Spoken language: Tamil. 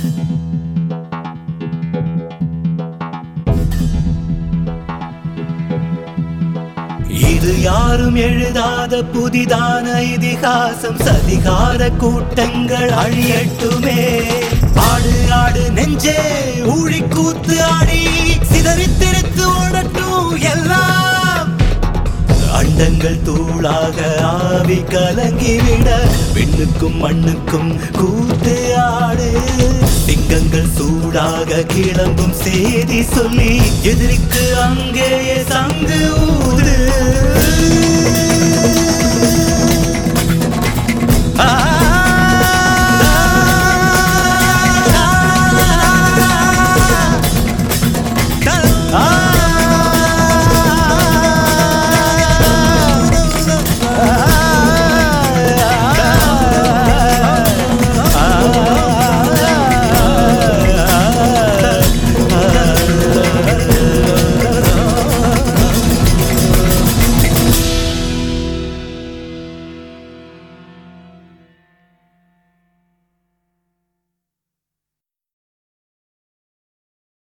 இது யாரும் எழுதாத புதிதான இதிகாசம். சதிகார கூட்டங்கள் அழியட்டுமே. ஆடு ஆடு நெஞ்சே ஊழி கூத்து ஆடி சிதறித்திருத்து ஓடட்டும் எல்லாம். அண்டங்கள் தூளாக ஆவி கலங்கிவிட விண்ணுக்கும் மண்ணுக்கும் கூத்து ஆடு. சிங்கங்கள் சூடாக கிளம்பும் செய்தி சொல்லி எதிரிக்கு அங்கேயே சங்கு